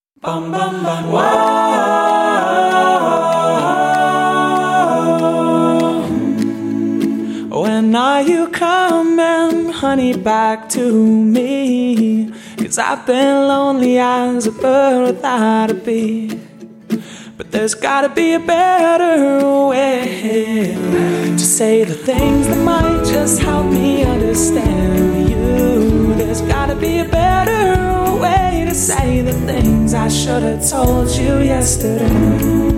Bum bum bum. Whoa. When are you coming, honey, back to me? 'Cause I've been lonely as a bird without a bee. But there's gotta be a better way to say the things that might just help me understand you. There's gotta be a better way to say the things I should have told you yesterday.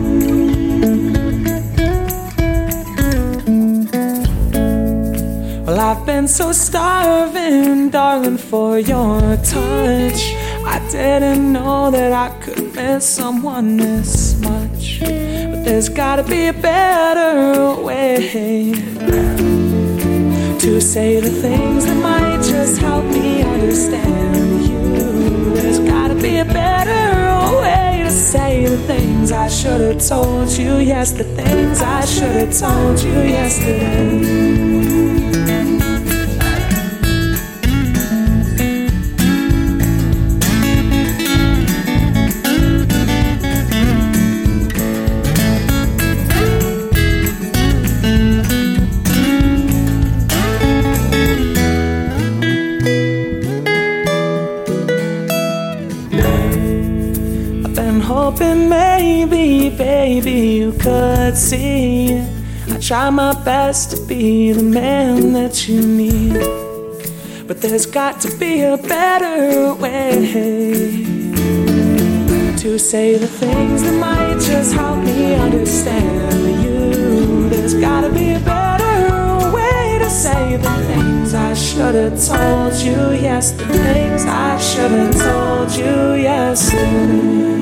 Well, I've been so starving, darling, for your touch. I didn't know that I could miss someone this much. But there's gotta be a better way to say the things that might just help me understand you. There's gotta be a better way to say the things I should have told you. Yes, the things I should have told you yesterday. Hoping maybe, baby, you could see I try my best to be the man that you need. But there's got to be a better way to say the things that might just help me understand you. There's gotta be a better way to say the things I should have told you. Yes, the things I should have told you yesterday.